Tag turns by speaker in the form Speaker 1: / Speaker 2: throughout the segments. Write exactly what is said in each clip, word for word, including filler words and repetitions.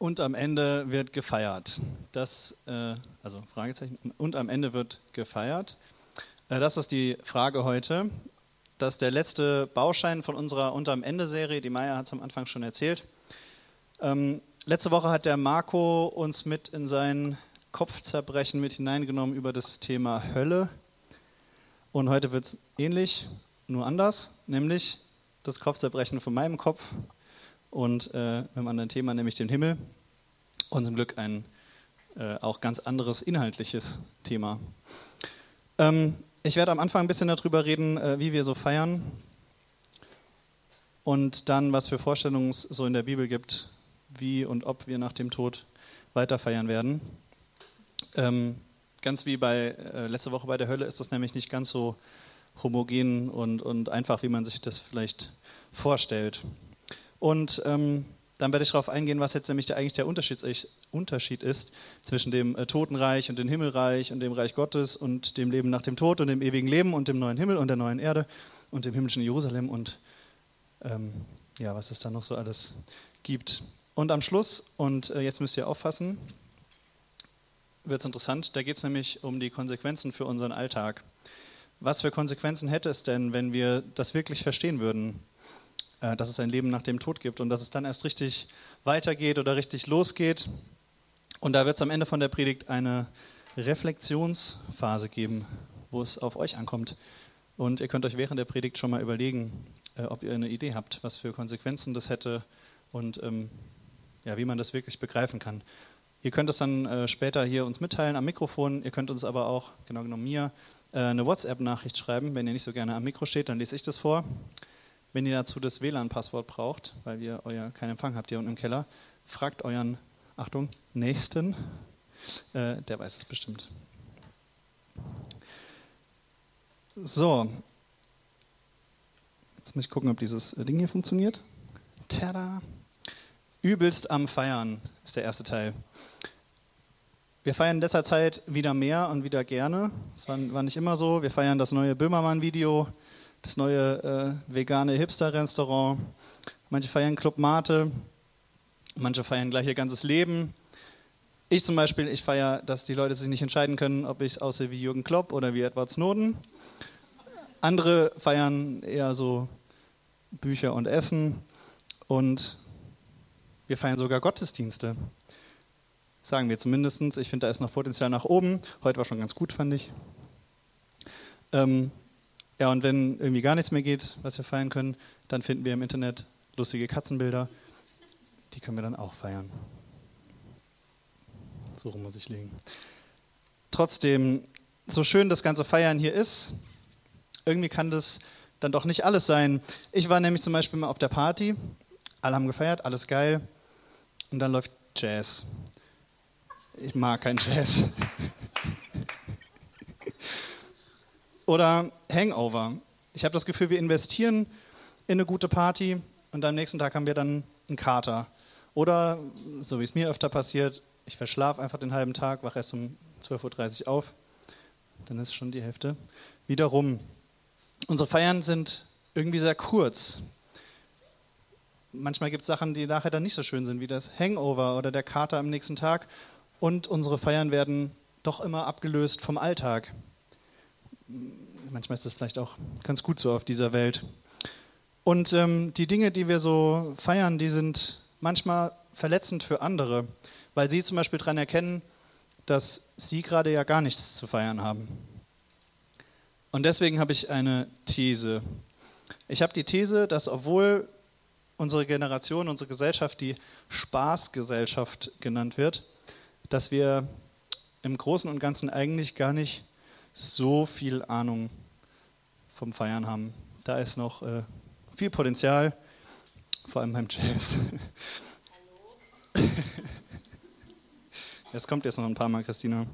Speaker 1: Und am Ende wird gefeiert. Das, äh, also Fragezeichen, und am Ende wird gefeiert. Äh, das ist die Frage heute. Das ist der letzte Baustein von unserer Und am Ende-Serie. Die Maya hat es am Anfang schon erzählt. Ähm, letzte Woche hat der Marco uns mit in sein Kopfzerbrechen mit hineingenommen über das Thema Hölle. Und heute wird es ähnlich, nur anders, nämlich das Kopfzerbrechen von meinem Kopf und äh, mit einem anderen Thema, nämlich den Himmel. Und zum Glück ein äh, auch ganz anderes inhaltliches Thema. Ähm, ich werde am Anfang ein bisschen darüber reden, äh, wie wir so feiern und dann, was für Vorstellungen es so in der Bibel gibt, wie und ob wir nach dem Tod weiter feiern werden. Ähm, ganz wie bei äh, letzte Woche bei der Hölle ist das nämlich nicht ganz so homogen und, und einfach, wie man sich das vielleicht vorstellt. Und ähm, dann werde ich darauf eingehen, was jetzt nämlich der, eigentlich der Unterschied, Unterschied ist zwischen dem äh, Totenreich und dem Himmelreich und dem Reich Gottes und dem Leben nach dem Tod und dem ewigen Leben und dem neuen Himmel und der neuen Erde und dem himmlischen Jerusalem und ähm, ja, was es da noch so alles gibt. Und am Schluss, und äh, jetzt müsst ihr aufpassen, wird es interessant, da geht es nämlich um die Konsequenzen für unseren Alltag. Was für Konsequenzen hätte es denn, wenn wir das wirklich verstehen würden, äh, dass es ein Leben nach dem Tod gibt und dass es dann erst richtig weitergeht oder richtig losgeht? Und da wird es am Ende von der Predigt eine Reflexionsphase geben, wo es auf euch ankommt. Und ihr könnt euch während der Predigt schon mal überlegen, äh, ob ihr eine Idee habt, was für Konsequenzen das hätte und ähm, ja, wie man das wirklich begreifen kann. Ihr könnt es dann äh, später hier uns mitteilen am Mikrofon. Ihr könnt uns aber auch, genau genommen mir, äh, eine WhatsApp-Nachricht schreiben. Wenn ihr nicht so gerne am Mikro steht, dann lese ich das vor. Wenn ihr dazu das W L A N-Passwort braucht, weil ihr euer, keinen Empfang habt hier unten im Keller, fragt euren, Achtung, Nächsten. Äh, der weiß es bestimmt. So. Jetzt muss ich gucken, ob dieses Ding hier funktioniert. Tada! Übelst am Feiern ist der erste Teil. Wir feiern in letzter Zeit wieder mehr und wieder gerne. Das war, war nicht immer so. Wir feiern das neue Böhmermann-Video, das neue äh, vegane Hipster-Restaurant. Manche feiern Club Mate, manche feiern gleich ihr ganzes Leben. Ich zum Beispiel, ich feiere, dass die Leute sich nicht entscheiden können, ob ich aussehe wie Jürgen Klopp oder wie Edward Snowden. Andere feiern eher so Bücher und Essen und wir feiern sogar Gottesdienste. Sagen wir zumindest. Ich finde, da ist noch Potenzial nach oben. Heute war schon ganz gut, fand ich. Ähm, ja, und wenn irgendwie gar nichts mehr geht, was wir feiern können, dann finden wir im Internet lustige Katzenbilder. Die können wir dann auch feiern. So rum muss ich legen. Trotzdem, so schön das ganze Feiern hier ist, irgendwie kann das dann doch nicht alles sein. Ich war nämlich zum Beispiel mal auf der Party. Alle haben gefeiert, alles geil. Und dann läuft Jazz. Ich mag keinen Jazz. Oder Hangover. Ich habe das Gefühl, wir investieren in eine gute Party und am nächsten Tag haben wir dann einen Kater. Oder, so wie es mir öfter passiert, ich verschlafe einfach den halben Tag, wache erst um zwölf Uhr dreißig auf. Dann ist schon die Hälfte wieder rum. Unsere Feiern sind irgendwie sehr kurz. Manchmal gibt es Sachen, die nachher dann nicht so schön sind, wie das Hangover oder der Kater am nächsten Tag. Und unsere Feiern werden doch immer abgelöst vom Alltag. Manchmal ist das vielleicht auch ganz gut so auf dieser Welt. Und ähm, die Dinge, die wir so feiern, die sind manchmal verletzend für andere, weil sie zum Beispiel daran erkennen, dass sie gerade ja gar nichts zu feiern haben. Und deswegen habe ich eine These. Ich habe die These, dass obwohl unsere Generation, unsere Gesellschaft, die Spaßgesellschaft genannt wird, dass wir im Großen und Ganzen eigentlich gar nicht so viel Ahnung vom Feiern haben. Da ist noch äh, viel Potenzial, vor allem beim Jazz. Hallo. Es kommt jetzt noch ein paar Mal, Christina.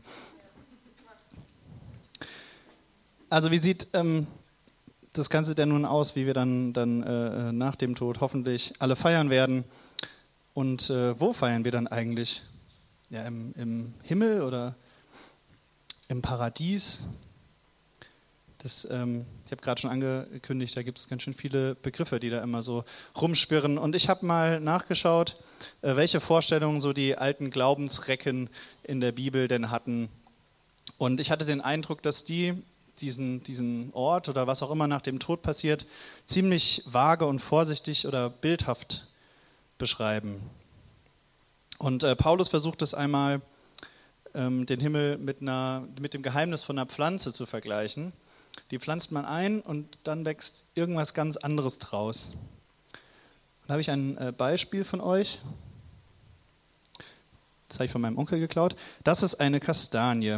Speaker 1: Also wie sieht ähm, das Ganze denn nun aus, wie wir dann, dann äh, nach dem Tod hoffentlich alle feiern werden? Und äh, wo feiern wir dann eigentlich? Ja, im, im Himmel oder im Paradies? Das, ähm, ich habe gerade schon angekündigt, da gibt es ganz schön viele Begriffe, die da immer so rumschwirren. Und ich habe mal nachgeschaut, äh, welche Vorstellungen so die alten Glaubensrecken in der Bibel denn hatten. Und ich hatte den Eindruck, dass die diesen, diesen Ort oder was auch immer nach dem Tod passiert, ziemlich vage und vorsichtig oder bildhaft beschreiben. Und äh, Paulus versucht es einmal, ähm, den Himmel mit, einer, mit dem Geheimnis von einer Pflanze zu vergleichen. Die pflanzt man ein und dann wächst irgendwas ganz anderes draus. Da habe ich ein äh, Beispiel von euch. Das habe ich von meinem Onkel geklaut. Das ist eine Kastanie.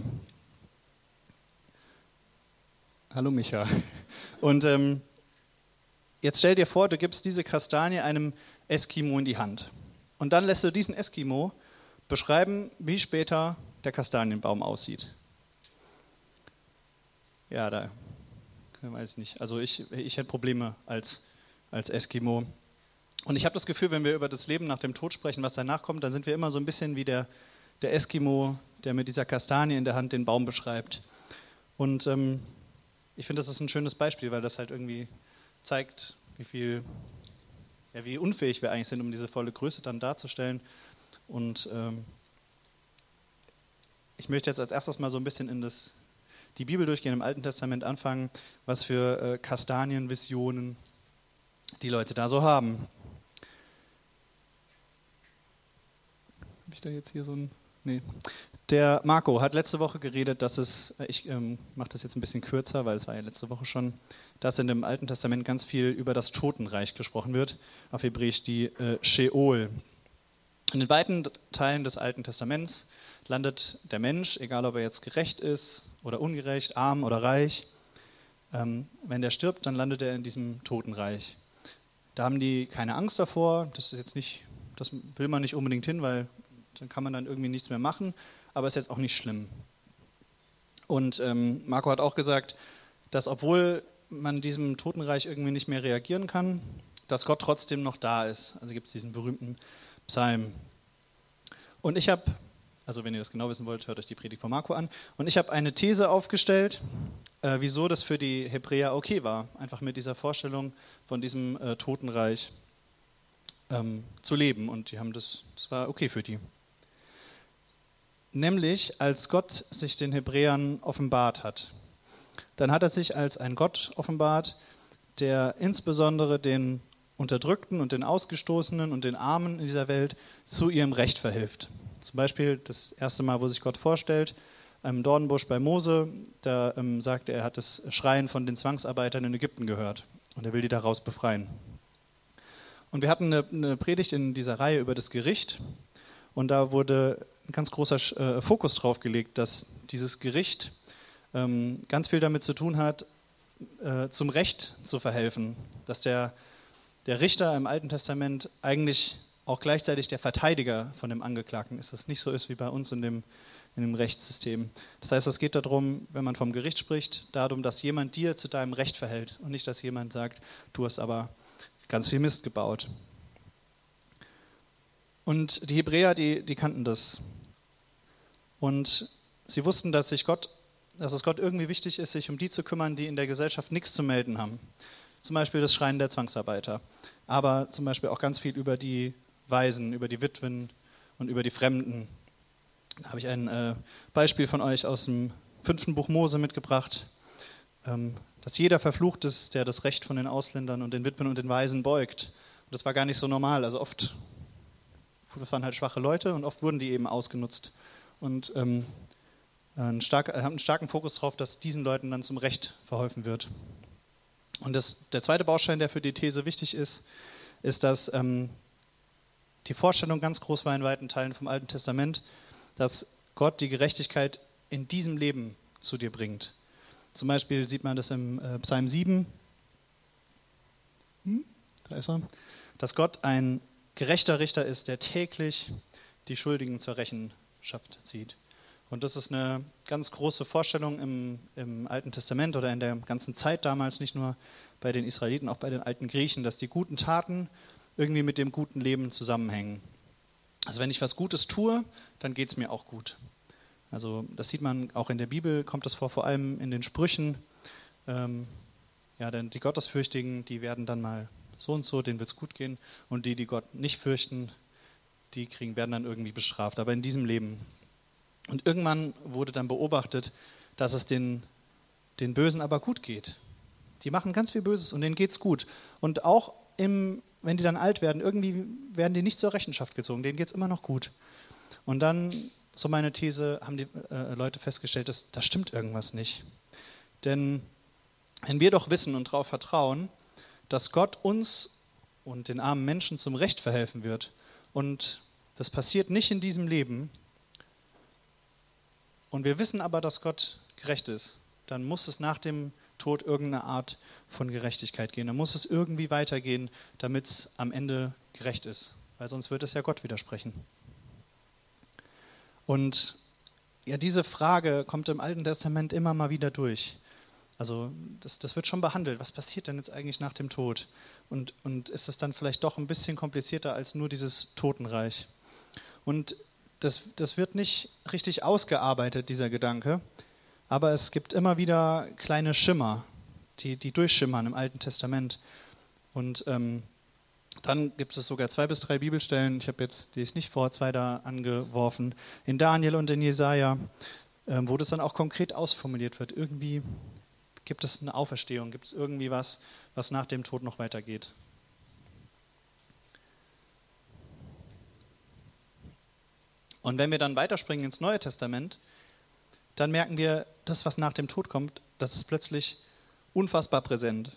Speaker 1: Hallo Micha. Und ähm, jetzt stell dir vor, du gibst diese Kastanie einem Eskimo in die Hand. Und dann lässt du diesen Eskimo beschreiben, wie später der Kastanienbaum aussieht. Ja, da weiß ich nicht. Also ich, ich hätte Probleme als, als Eskimo. Und ich habe das Gefühl, wenn wir über das Leben nach dem Tod sprechen, was danach kommt, dann sind wir immer so ein bisschen wie der, der Eskimo, der mit dieser Kastanie in der Hand den Baum beschreibt. Und ähm, ich finde, das ist ein schönes Beispiel, weil das halt irgendwie zeigt, wie viel, ja, wie unfähig wir eigentlich sind, um diese volle Größe dann darzustellen. Und ähm, ich möchte jetzt als erstes mal so ein bisschen in das, die Bibel durchgehen, im Alten Testament anfangen, was für äh, Kastanienvisionen die Leute da so haben. Habe ich da jetzt hier so ein... Nee. Der Marco hat letzte Woche geredet, dass es, ich ähm, mache das jetzt ein bisschen kürzer, weil es war ja letzte Woche schon, dass in dem Alten Testament ganz viel über das Totenreich gesprochen wird, auf Hebräisch die äh, Sheol. In den beiden Teilen des Alten Testaments landet der Mensch, egal ob er jetzt gerecht ist oder ungerecht, arm oder reich, ähm, wenn der stirbt, dann landet er in diesem Totenreich. Da haben die keine Angst davor, das ist jetzt nicht, das will man nicht unbedingt hin, weil dann kann man dann irgendwie nichts mehr machen, aber ist jetzt auch nicht schlimm. Und ähm, Marco hat auch gesagt, dass obwohl man diesem Totenreich irgendwie nicht mehr reagieren kann, dass Gott trotzdem noch da ist. Also gibt es diesen berühmten Psalm. Und ich habe, also wenn ihr das genau wissen wollt, hört euch die Predigt von Marco an. Und ich habe eine These aufgestellt, äh, wieso das für die Hebräer okay war, einfach mit dieser Vorstellung von diesem äh, Totenreich ähm, zu leben. Und die haben das, das war okay für die. Nämlich, als Gott sich den Hebräern offenbart hat. Dann hat er sich als ein Gott offenbart, der insbesondere den Unterdrückten und den Ausgestoßenen und den Armen in dieser Welt zu ihrem Recht verhilft. Zum Beispiel das erste Mal, wo sich Gott vorstellt, im Dornbusch bei Mose, da ähm, sagt er, er hat das Schreien von den Zwangsarbeitern in Ägypten gehört und er will die daraus befreien. Und wir hatten eine, eine Predigt in dieser Reihe über das Gericht und da wurde ein ganz großer äh, Fokus drauf gelegt, dass dieses Gericht ähm, ganz viel damit zu tun hat, äh, zum Recht zu verhelfen, dass der, der Richter im Alten Testament eigentlich auch gleichzeitig der Verteidiger von dem Angeklagten ist, dass es nicht so ist wie bei uns in dem, in dem Rechtssystem. Das heißt, es geht darum, wenn man vom Gericht spricht, darum, dass jemand dir zu deinem Recht verhält und nicht, dass jemand sagt, du hast aber ganz viel Mist gebaut. Und die Hebräer, die, die kannten das. Und sie wussten, dass, sich Gott, dass es Gott irgendwie wichtig ist, sich um die zu kümmern, die in der Gesellschaft nichts zu melden haben. Zum Beispiel das Schreien der Zwangsarbeiter. Aber zum Beispiel auch ganz viel über die Waisen, über die Witwen und über die Fremden. Da habe ich ein äh, Beispiel von euch aus dem fünften Buch Mose mitgebracht, ähm, dass jeder verflucht ist, der das Recht von den Ausländern und den Witwen und den Waisen beugt. Und das war gar nicht so normal. Also oft das waren halt schwache Leute und oft wurden die eben ausgenutzt. Und ähm, einen stark, haben einen starken Fokus darauf, dass diesen Leuten dann zum Recht verholfen wird. Und das, der zweite Baustein, der für die These wichtig ist, ist, dass ähm, die Vorstellung ganz groß war in weiten Teilen vom Alten Testament, dass Gott die Gerechtigkeit in diesem Leben zu dir bringt. Zum Beispiel sieht man das im äh, Psalm sieben, hm, da ist er, dass Gott ein gerechter Richter ist, der täglich die Schuldigen zur Rechenschaft zieht. Und das ist eine ganz große Vorstellung im, im Alten Testament oder in der ganzen Zeit damals, nicht nur bei den Israeliten, auch bei den alten Griechen, dass die guten Taten irgendwie mit dem guten Leben zusammenhängen. Also wenn ich was Gutes tue, dann geht es mir auch gut. Also das sieht man auch in der Bibel, kommt das vor, vor allem in den Sprüchen. ähm, ja, denn die Gottesfürchtigen, die werden dann mal so und so, denen wird es gut gehen. Und die, die Gott nicht fürchten, die kriegen, werden dann irgendwie bestraft, aber in diesem Leben. Und irgendwann wurde dann beobachtet, dass es den, den Bösen aber gut geht. Die machen ganz viel Böses und denen geht's gut. Und auch im, wenn die dann alt werden, irgendwie werden die nicht zur Rechenschaft gezogen, denen geht's immer noch gut. Und dann, so meine These, haben die äh, Leute festgestellt, dass da stimmt irgendwas nicht. Denn wenn wir doch wissen und darauf vertrauen, dass Gott uns und den armen Menschen zum Recht verhelfen wird und das passiert nicht in diesem Leben und wir wissen aber, dass Gott gerecht ist, dann muss es nach dem Tod irgendeine Art von Gerechtigkeit gehen. Dann muss es irgendwie weitergehen, damit es am Ende gerecht ist, weil sonst wird es ja Gott widersprechen. Und ja, diese Frage kommt im Alten Testament immer mal wieder durch. Also das, das wird schon behandelt. Was passiert denn jetzt eigentlich nach dem Tod? Und, und ist das dann vielleicht doch ein bisschen komplizierter als nur dieses Totenreich? Und das, das wird nicht richtig ausgearbeitet, dieser Gedanke. Aber es gibt immer wieder kleine Schimmer, die, die durchschimmern im Alten Testament. Und ähm, dann gibt es sogar zwei bis drei Bibelstellen. Ich habe jetzt, die lese nicht vor, zwei da angeworfen. In Daniel und in Jesaja, ähm, wo das dann auch konkret ausformuliert wird. Irgendwie gibt es eine Auferstehung, gibt es irgendwie was, was nach dem Tod noch weitergeht. Und wenn wir dann weiterspringen ins Neue Testament, dann merken wir, das, was nach dem Tod kommt, das ist plötzlich unfassbar präsent.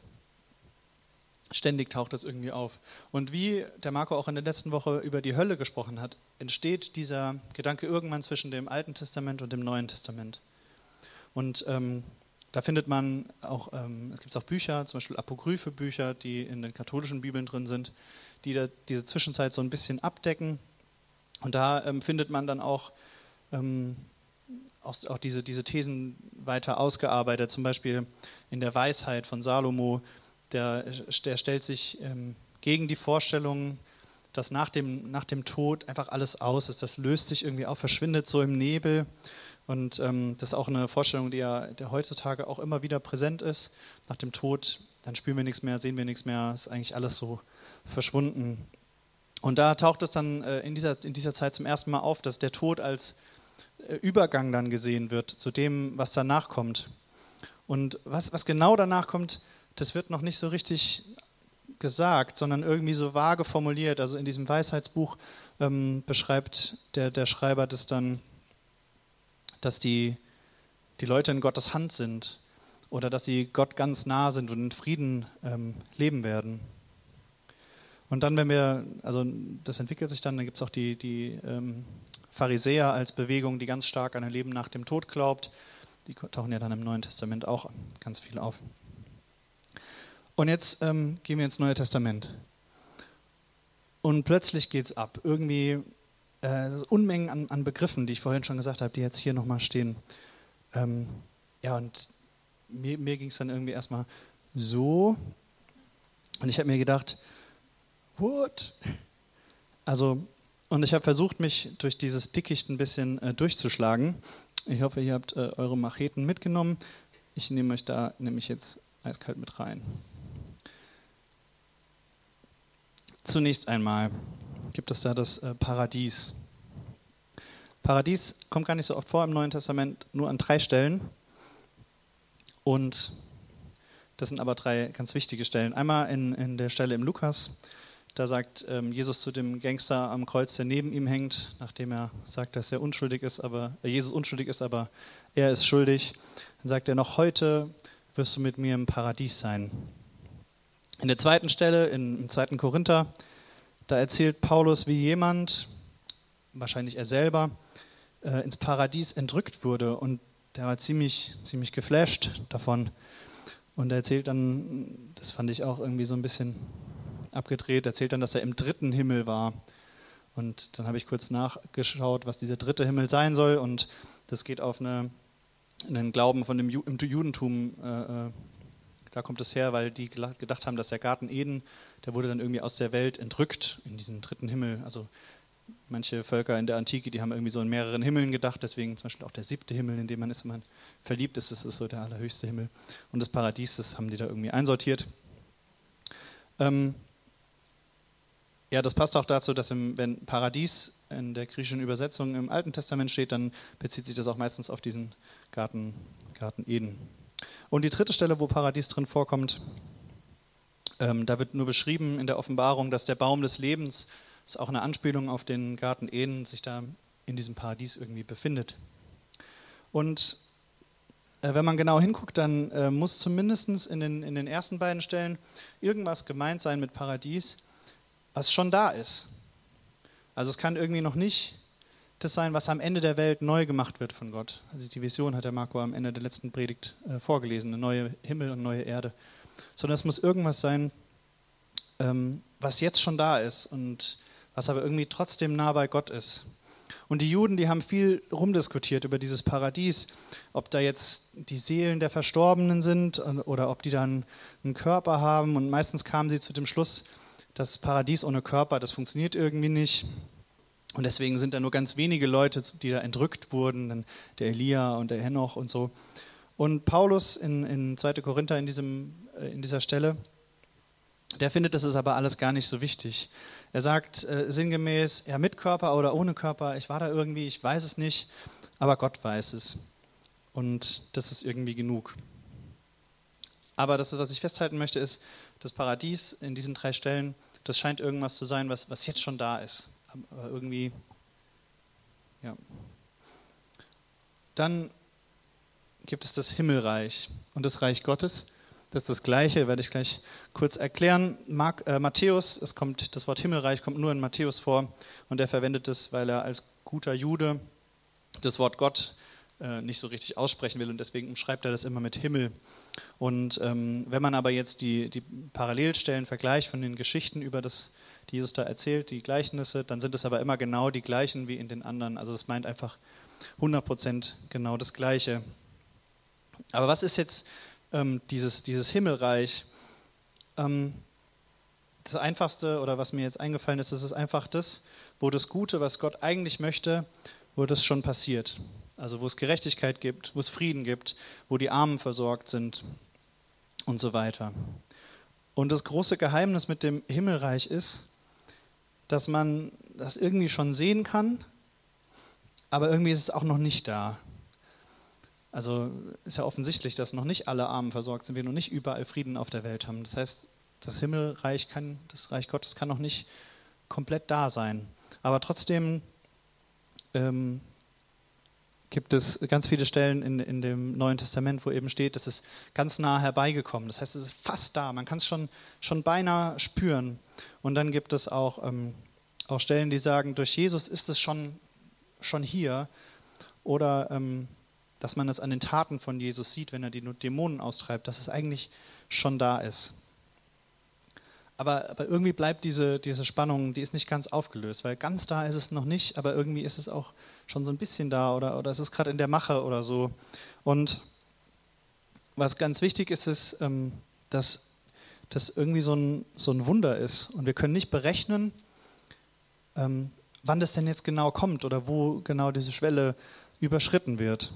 Speaker 1: Ständig taucht das irgendwie auf. Und wie der Marco auch in der letzten Woche über die Hölle gesprochen hat, entsteht dieser Gedanke irgendwann zwischen dem Alten Testament und dem Neuen Testament. Und ähm, da findet man auch, ähm, es gibt auch Bücher, zum Beispiel apokryphe Bücher, die in den katholischen Bibeln drin sind, die da diese Zwischenzeit so ein bisschen abdecken. Und da ähm, findet man dann auch, ähm, auch, auch diese, diese Thesen weiter ausgearbeitet, zum Beispiel in der Weisheit von Salomo, der, der stellt sich ähm, gegen die Vorstellung, dass nach dem, nach dem Tod einfach alles aus ist. Das löst sich irgendwie auf, verschwindet so im Nebel. Und ähm, das ist auch eine Vorstellung, die ja der heutzutage auch immer wieder präsent ist. Nach dem Tod, dann spüren wir nichts mehr, sehen wir nichts mehr, ist eigentlich alles so verschwunden. Und da taucht es dann äh, in, dieser, in dieser Zeit zum ersten Mal auf, dass der Tod als äh, Übergang dann gesehen wird zu dem, was danach kommt. Und was, was genau danach kommt, das wird noch nicht so richtig gesagt, sondern irgendwie so vage formuliert. Also in diesem Weisheitsbuch ähm, beschreibt der, der Schreiber das dann, dass die, die Leute in Gottes Hand sind oder dass sie Gott ganz nah sind und in Frieden ähm, leben werden. Und dann, wenn wir, also das entwickelt sich dann, dann gibt es auch die, die ähm, Pharisäer als Bewegung, die ganz stark an ein Leben nach dem Tod glaubt. Die tauchen ja dann im Neuen Testament auch ganz viel auf. Und jetzt ähm, gehen wir ins Neue Testament. Und plötzlich geht es ab. Irgendwie äh, Unmengen an, an Begriffen, die ich vorhin schon gesagt habe, die jetzt hier nochmal stehen. Ähm, ja, und mir, mir ging es dann irgendwie erstmal so. Und ich habe mir gedacht, what? Also, und ich habe versucht, mich durch dieses Dickicht ein bisschen äh, durchzuschlagen. Ich hoffe, ihr habt äh, eure Macheten mitgenommen. Ich nehme euch da nämlich jetzt eiskalt mit rein. Zunächst einmal gibt es da das äh, Paradies. Paradies kommt gar nicht so oft vor im Neuen Testament, nur an drei Stellen. Und das sind aber drei ganz wichtige Stellen. Einmal in, in der Stelle im Lukas, da sagt ähm, Jesus zu dem Gangster am Kreuz, der neben ihm hängt, nachdem er sagt, dass er unschuldig ist, aber äh, Jesus unschuldig ist, aber er ist schuldig. Dann sagt er, noch heute wirst du mit mir im Paradies sein. In der zweiten Stelle, in, im zweiten Korinther, da erzählt Paulus, wie jemand, wahrscheinlich er selber, äh, ins Paradies entrückt wurde. Und der war ziemlich, ziemlich geflasht davon. Und er erzählt dann, das fand ich auch irgendwie so ein bisschen abgedreht, erzählt dann, dass er im dritten Himmel war. Und dann habe ich kurz nachgeschaut, was dieser dritte Himmel sein soll. Und das geht auf eine, einen Glauben von dem Ju- im Judentum, äh, da kommt es her, weil die gedacht haben, dass der Garten Eden, der wurde dann irgendwie aus der Welt entrückt in diesen dritten Himmel. Also manche Völker in der Antike, die haben irgendwie so in mehreren Himmeln gedacht, deswegen zum Beispiel auch der siebte Himmel, in dem man ist, wenn man verliebt ist, das ist so der allerhöchste Himmel. Und das Paradies, das haben die da irgendwie einsortiert. Ähm, ja, das passt auch dazu, dass im, wenn Paradies in der griechischen Übersetzung im Alten Testament steht, dann bezieht sich das auch meistens auf diesen Garten, Garten Eden. Und die dritte Stelle, wo Paradies drin vorkommt, ähm, da wird nur beschrieben in der Offenbarung, dass der Baum des Lebens, das ist auch eine Anspielung auf den Garten Eden, sich da in diesem Paradies irgendwie befindet. Und äh, wenn man genau hinguckt, dann äh, muss zumindest in den, in den ersten beiden Stellen irgendwas gemeint sein mit Paradies, was schon da ist. Also es kann irgendwie noch nicht das sein, was am Ende der Welt neu gemacht wird von Gott. Also die Vision hat der Marco am Ende der letzten Predigt äh, vorgelesen, eine neue Himmel und neue Erde. Sondern es muss irgendwas sein, ähm, was jetzt schon da ist und was aber irgendwie trotzdem nah bei Gott ist. Und die Juden, die haben viel rumdiskutiert über dieses Paradies, ob da jetzt die Seelen der Verstorbenen sind oder ob die dann einen Körper haben. Und meistens kamen sie zu dem Schluss, das Paradies ohne Körper, das funktioniert irgendwie nicht. Und deswegen sind da nur ganz wenige Leute, die da entrückt wurden, dann der Elia und der Henoch und so. Und Paulus in, in zweiter Korinther in, diesem, in dieser Stelle, der findet, das ist aber alles gar nicht so wichtig. Er sagt äh, sinngemäß, ja, mit Körper oder ohne Körper, ich war da irgendwie, ich weiß es nicht, aber Gott weiß es. Und das ist irgendwie genug. Aber das, was ich festhalten möchte, ist, das Paradies in diesen drei Stellen, das scheint irgendwas zu sein, was, was jetzt schon da ist. Aber irgendwie, ja. Dann gibt es das Himmelreich und das Reich Gottes. Das ist das Gleiche, werde ich gleich kurz erklären. Mark, äh, Matthäus, es kommt, das Wort Himmelreich kommt nur in Matthäus vor und er verwendet es, weil er als guter Jude das Wort Gott äh, nicht so richtig aussprechen will und deswegen umschreibt er das immer mit Himmel. Und ähm, wenn man aber jetzt die, die Parallelstellen vergleicht von den Geschichten über das, die Jesus da erzählt, die Gleichnisse, dann sind es aber immer genau die gleichen wie in den anderen. Also das meint einfach hundert Prozent genau das Gleiche. Aber was ist jetzt ähm, dieses, dieses Himmelreich? Ähm, das Einfachste, oder was mir jetzt eingefallen ist, das ist einfach das, wo das Gute, was Gott eigentlich möchte, wo das schon passiert. Also wo es Gerechtigkeit gibt, wo es Frieden gibt, wo die Armen versorgt sind und so weiter. Und das große Geheimnis mit dem Himmelreich ist, dass man das irgendwie schon sehen kann, aber irgendwie ist es auch noch nicht da. Also ist ja offensichtlich, dass noch nicht alle Armen versorgt sind, wir noch nicht überall Frieden auf der Welt haben. Das heißt, das Himmelreich kann, das Reich Gottes kann noch nicht komplett da sein. Aber trotzdem ähm, gibt es ganz viele Stellen in, in dem Neuen Testament, wo eben steht, es ist ganz nah herbeigekommen. Das heißt, es ist fast da. Man kann es schon, schon beinahe spüren. Und dann gibt es auch, ähm, auch Stellen, die sagen, durch Jesus ist es schon, schon hier. Oder ähm, dass man es an den Taten von Jesus sieht, wenn er die Dämonen austreibt, dass es eigentlich schon da ist. Aber, aber irgendwie bleibt diese, diese Spannung, die ist nicht ganz aufgelöst, weil ganz da ist es noch nicht, aber irgendwie ist es auch schon so ein bisschen da oder, oder es ist gerade in der Mache oder so. Und was ganz wichtig ist, ist, ähm, dass das irgendwie so ein, so ein Wunder ist. Und wir können nicht berechnen, ähm, wann das denn jetzt genau kommt oder wo genau diese Schwelle überschritten wird.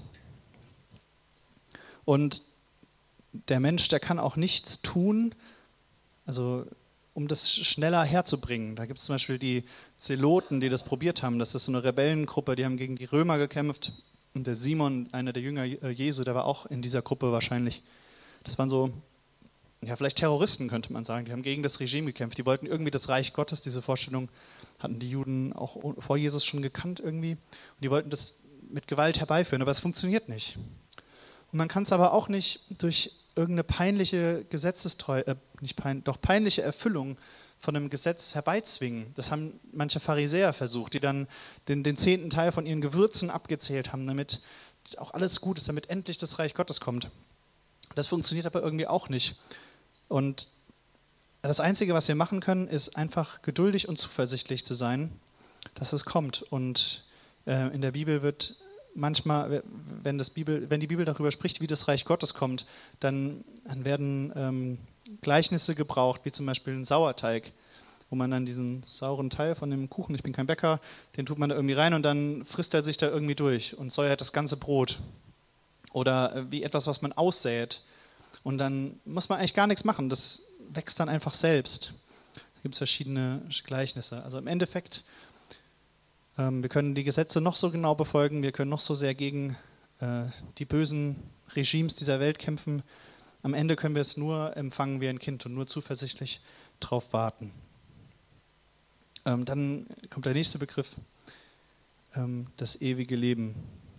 Speaker 1: Und der Mensch, der kann auch nichts tun, also um das schneller herzubringen. Da gibt es zum Beispiel die Zeloten, die das probiert haben. Das ist so eine Rebellengruppe, die haben gegen die Römer gekämpft. Und der Simon, einer der Jünger Jesu, der war auch in dieser Gruppe wahrscheinlich. Das waren so, ja, vielleicht Terroristen, könnte man sagen. Die haben gegen das Regime gekämpft. Die wollten irgendwie das Reich Gottes, diese Vorstellung hatten die Juden auch vor Jesus schon gekannt irgendwie. Und die wollten das mit Gewalt herbeiführen, aber es funktioniert nicht. Und man kann es aber auch nicht durch irgendeine peinliche Gesetzestreue, äh, nicht pein, doch peinliche Erfüllung von einem Gesetz herbeizwingen. Das haben manche Pharisäer versucht, die dann den, den zehnten Teil von ihren Gewürzen abgezählt haben, damit auch alles gut ist, damit endlich das Reich Gottes kommt. Das funktioniert aber irgendwie auch nicht. Und das Einzige, was wir machen können, ist einfach geduldig und zuversichtlich zu sein, dass es kommt. Und äh, in der Bibel wird manchmal, wenn, das Bibel, wenn die Bibel darüber spricht, wie das Reich Gottes kommt, dann, dann werden ähm, Gleichnisse gebraucht, wie zum Beispiel ein Sauerteig. wo man dann diesen sauren Teil von dem Kuchen, ich bin kein Bäcker, den tut man da irgendwie rein und dann frisst er sich da irgendwie durch und säuert das ganze Brot. Oder wie etwas, was man aussät. Und dann muss man eigentlich gar nichts machen, das wächst dann einfach selbst. Da gibt es verschiedene Gleichnisse. Also im Endeffekt, ähm, wir können die Gesetze noch so genau befolgen, wir können noch so sehr gegen äh, die bösen Regimes dieser Welt kämpfen. Am Ende können wir es nur empfangen wie ein Kind und nur zuversichtlich drauf warten. Ähm, dann kommt der nächste Begriff, ähm, das ewige Leben.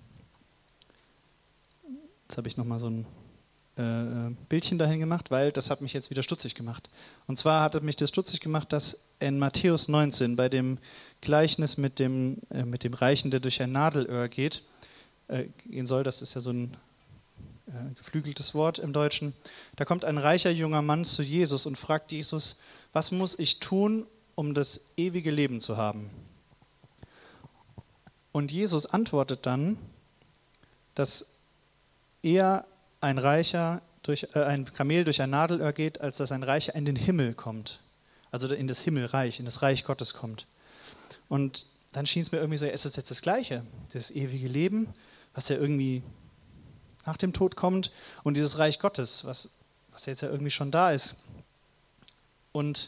Speaker 1: Jetzt habe ich nochmal so ein äh, Bildchen dahin gemacht, weil das hat mich jetzt wieder stutzig gemacht. Und zwar hat mich das stutzig gemacht, dass in Matthäus neunzehn bei dem Gleichnis mit dem, äh, mit dem Reichen, der durch ein Nadelöhr geht, äh, gehen soll, das ist ja so ein äh, geflügeltes Wort im Deutschen, da kommt ein reicher junger Mann zu Jesus und fragt Jesus, was muss ich tun, um das ewige Leben zu haben? Und Jesus antwortet dann, dass eher ein Reicher durch äh, ein Kamel durch ein Nadelöhr geht, als dass ein Reicher in den Himmel kommt. Also in das Himmelreich, in das Reich Gottes kommt. Und dann schien es mir irgendwie so, ist es jetzt das Gleiche? Das ewige Leben, was ja irgendwie nach dem Tod kommt, und dieses Reich Gottes, was, was jetzt ja irgendwie schon da ist. Und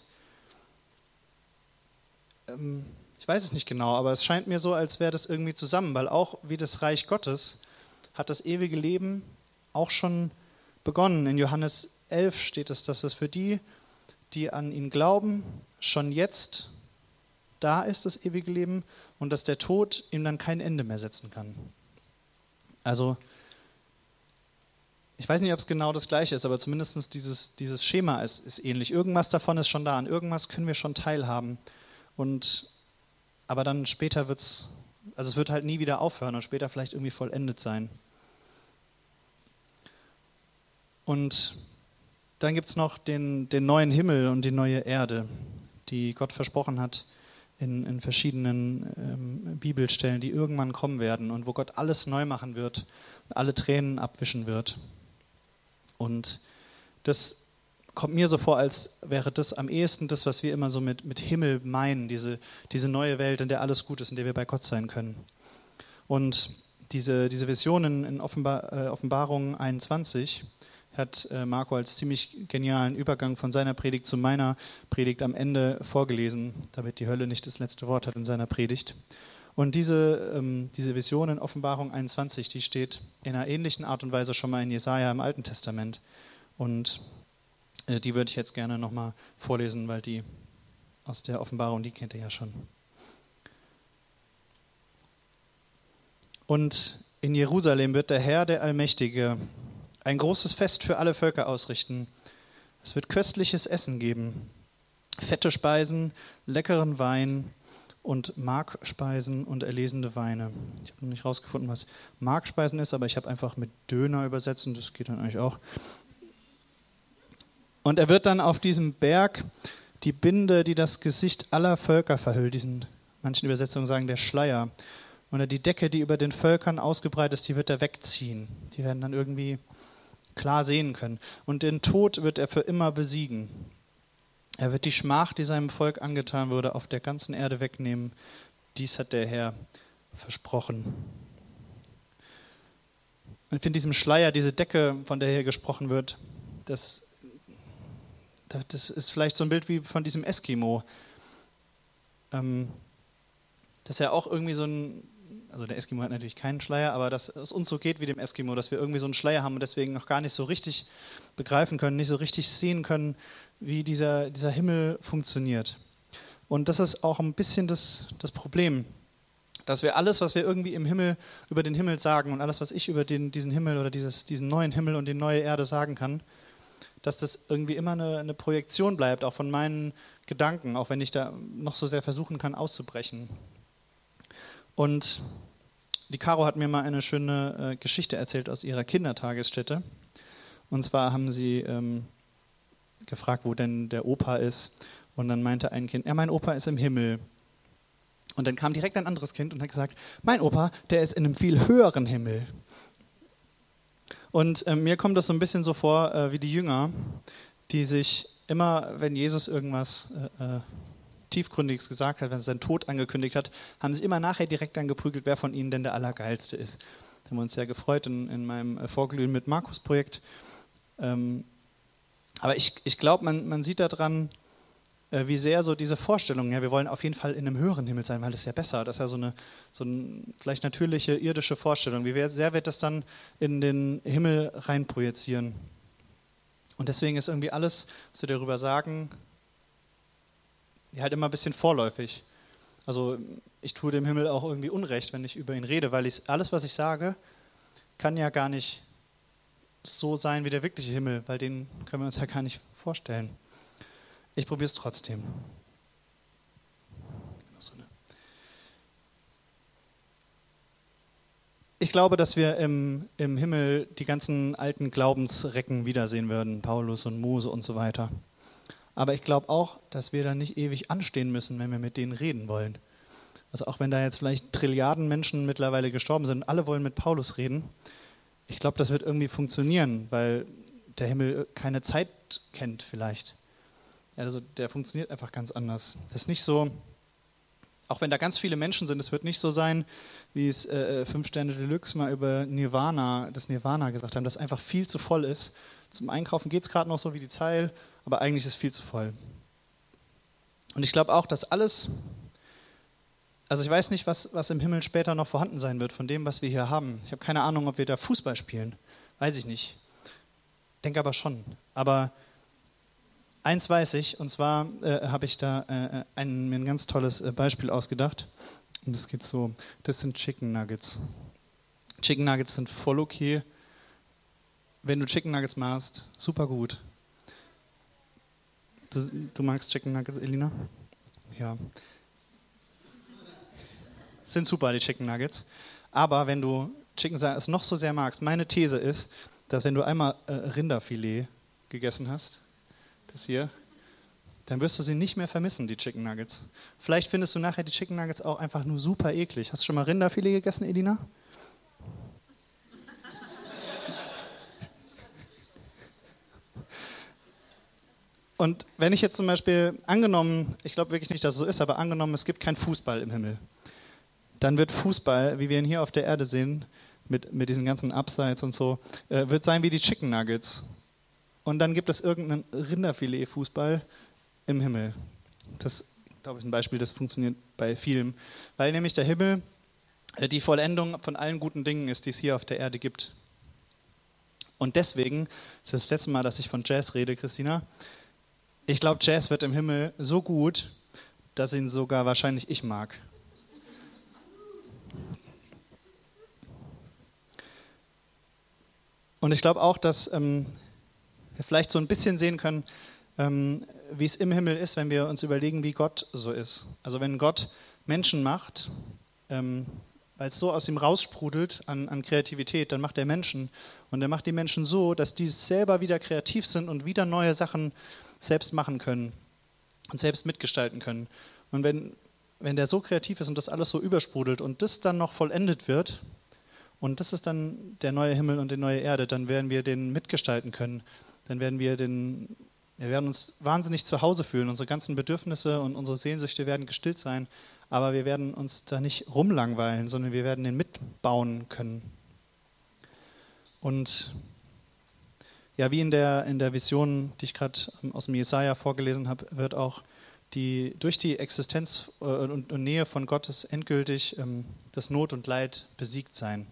Speaker 1: ähm, ich weiß es nicht genau, aber es scheint mir so, als wäre das irgendwie zusammen, weil auch wie das Reich Gottes hat das ewige Leben auch schon begonnen. In Johannes elf steht es, dass es für die, die an ihn glauben, schon jetzt da ist, das ewige Leben, und dass der Tod ihm dann kein Ende mehr setzen kann. Also, ich weiß nicht, ob es genau das Gleiche ist, aber zumindest dieses, dieses Schema ist, ist ähnlich. Irgendwas davon ist schon da, an irgendwas können wir schon teilhaben. Und, aber dann später wird es, also es wird halt nie wieder aufhören und später vielleicht irgendwie vollendet sein. Und dann gibt es noch den, den neuen Himmel und die neue Erde, die Gott versprochen hat in, in verschiedenen ähm, Bibelstellen, die irgendwann kommen werden und wo Gott alles neu machen wird, alle Tränen abwischen wird. Und das kommt mir so vor, als wäre das am ehesten das, was wir immer so mit, mit Himmel meinen, diese, diese neue Welt, in der alles gut ist, in der wir bei Gott sein können. Und diese, diese Visionen in Offenbar, äh, Offenbarung einundzwanzig hat äh, Marco als ziemlich genialen Übergang von seiner Predigt zu meiner Predigt am Ende vorgelesen, damit die Hölle nicht das letzte Wort hat in seiner Predigt. Und diese, ähm, diese Vision in Offenbarung einundzwanzig, die steht in einer ähnlichen Art und Weise schon mal in Jesaja im Alten Testament. Und äh, die würde ich jetzt gerne nochmal vorlesen, weil die aus der Offenbarung, die kennt ihr ja schon. Und in Jerusalem wird der Herr, der Allmächtige, ein großes Fest für alle Völker ausrichten. Es wird köstliches Essen geben, fette Speisen, leckeren Wein und Markspeisen und erlesene Weine. Ich habe noch nicht rausgefunden, was Markspeisen ist, aber ich habe einfach mit Döner übersetzt und das geht dann eigentlich auch. Und er wird dann auf diesem Berg die Binde, die das Gesicht aller Völker verhüllt, diesen, manchen Übersetzungen sagen der Schleier, oder die Decke, die über den Völkern ausgebreitet ist, die wird er wegziehen. Die werden dann irgendwie klar sehen können. Und den Tod wird er für immer besiegen. Er wird die Schmach, die seinem Volk angetan wurde, auf der ganzen Erde wegnehmen. Dies hat der Herr versprochen. Und ich finde diesem Schleier, diese Decke, von der hier gesprochen wird, das, das ist vielleicht so ein Bild wie von diesem Eskimo. Ähm, dass er auch irgendwie so ein, also der Eskimo hat natürlich keinen Schleier, aber dass es uns so geht wie dem Eskimo, dass wir irgendwie so einen Schleier haben und deswegen noch gar nicht so richtig begreifen können, nicht so richtig sehen können, wie dieser, dieser Himmel funktioniert. Und das ist auch ein bisschen das, das Problem, dass wir alles, was wir irgendwie im Himmel, über den Himmel sagen und alles, was ich über den, diesen Himmel oder dieses, diesen neuen Himmel und die neue Erde sagen kann, dass das irgendwie immer eine, eine Projektion bleibt, auch von meinen Gedanken, auch wenn ich da noch so sehr versuchen kann, auszubrechen. Und die Caro hat mir mal eine schöne äh, Geschichte erzählt aus ihrer Kindertagesstätte. Und zwar haben sie ähm, gefragt, wo denn der Opa ist. Und dann meinte ein Kind, ja, mein Opa ist im Himmel. Und dann kam direkt ein anderes Kind und hat gesagt, mein Opa, der ist in einem viel höheren Himmel. Und äh, mir kommt das so ein bisschen so vor äh, wie die Jünger, die sich immer, wenn Jesus irgendwas äh, Tiefgründiges gesagt hat, wenn er seinen Tod angekündigt hat, haben sie immer nachher direkt dann geprügelt, wer von ihnen denn der Allergeilste ist. Da haben wir uns sehr gefreut in, in meinem äh, Vorglühen mit Markus-Projekt. Ähm, aber ich, ich glaube, man, man sieht daran, äh, wie sehr so diese Vorstellung, ja, wir wollen auf jeden Fall in einem höheren Himmel sein, weil das ist ja besser, das ist ja so eine, so eine vielleicht natürliche irdische Vorstellung. Wie sehr wird das dann in den Himmel rein projizieren? Und deswegen ist irgendwie alles, was wir darüber sagen, halt immer ein bisschen vorläufig. Also ich tue dem Himmel auch irgendwie Unrecht, wenn ich über ihn rede, weil ich, alles, was ich sage, kann ja gar nicht so sein wie der wirkliche Himmel, weil den können wir uns ja gar nicht vorstellen. Ich probiere es trotzdem. Ich glaube, dass wir im, im Himmel die ganzen alten Glaubensrecken wiedersehen würden, Paulus und Mose und so weiter. Aber ich glaube auch, dass wir da nicht ewig anstehen müssen, wenn wir mit denen reden wollen. Also auch wenn da jetzt vielleicht Trilliarden Menschen mittlerweile gestorben sind und alle wollen mit Paulus reden, ich glaube, das wird irgendwie funktionieren, weil der Himmel keine Zeit kennt vielleicht. Also der funktioniert einfach ganz anders. Das ist nicht so, auch wenn da ganz viele Menschen sind, es wird nicht so sein, wie es äh, Fünf Sterne Deluxe mal über Nirvana, das Nirvana gesagt haben, dass einfach viel zu voll ist. Zum Einkaufen geht es gerade noch so wie die Zeil, aber eigentlich ist es viel zu voll. Und ich glaube auch, dass alles, also ich weiß nicht, was, was im Himmel später noch vorhanden sein wird von dem, was wir hier haben. Ich habe keine Ahnung, ob wir da Fußball spielen. Weiß ich nicht. Denke aber schon. Aber eins weiß ich, und zwar äh, habe ich da äh, ein, mir ein ganz tolles äh, Beispiel ausgedacht. Und das geht so, das sind Chicken Nuggets. Chicken Nuggets sind voll okay. Wenn du Chicken Nuggets machst, super gut. Du, du magst Chicken Nuggets, Elina? Ja. Sind super, die Chicken Nuggets. Aber wenn du Chicken Nuggets noch so sehr magst, meine These ist, dass wenn du einmal äh, Rinderfilet gegessen hast, das hier, dann wirst du sie nicht mehr vermissen, die Chicken Nuggets. Vielleicht findest du nachher die Chicken Nuggets auch einfach nur super eklig. Hast du schon mal Rinderfilet gegessen, Elina? Und wenn ich jetzt zum Beispiel angenommen, ich glaube wirklich nicht, dass es so ist, aber angenommen, es gibt keinen Fußball im Himmel, dann wird Fußball, wie wir ihn hier auf der Erde sehen, mit, mit diesen ganzen Upsides und so, äh, wird sein wie die Chicken Nuggets. Und dann gibt es irgendeinen Rinderfilet-Fußball im Himmel. Das ist, glaube ich, ein Beispiel, das funktioniert bei vielen. Weil nämlich der Himmel äh, die Vollendung von allen guten Dingen ist, die es hier auf der Erde gibt. Und deswegen, das ist das letzte Mal, dass ich von Jazz rede, Christina, ich glaube, Jazz wird im Himmel so gut, dass ihn sogar wahrscheinlich ich mag. Und ich glaube auch, dass ähm, wir vielleicht so ein bisschen sehen können, ähm, wie es im Himmel ist, wenn wir uns überlegen, wie Gott so ist. Also wenn Gott Menschen macht, ähm, weil es so aus ihm raussprudelt an, an Kreativität, dann macht er Menschen. Und er macht die Menschen so, dass die selber wieder kreativ sind und wieder neue Sachen selbst machen können und selbst mitgestalten können. Und wenn, wenn der so kreativ ist und das alles so übersprudelt und das dann noch vollendet wird, und das ist dann der neue Himmel und die neue Erde, dann werden wir den mitgestalten können. Dann werden wir den, wir werden uns wahnsinnig zu Hause fühlen. Unsere ganzen Bedürfnisse und unsere Sehnsüchte werden gestillt sein. Aber wir werden uns da nicht rumlangweilen, sondern wir werden den mitbauen können. Und ja, wie in der, in der Vision, die ich gerade aus dem Jesaja vorgelesen habe, wird auch die, durch die Existenz äh, und, und Nähe von Gottes endgültig ähm, das Not und Leid besiegt sein.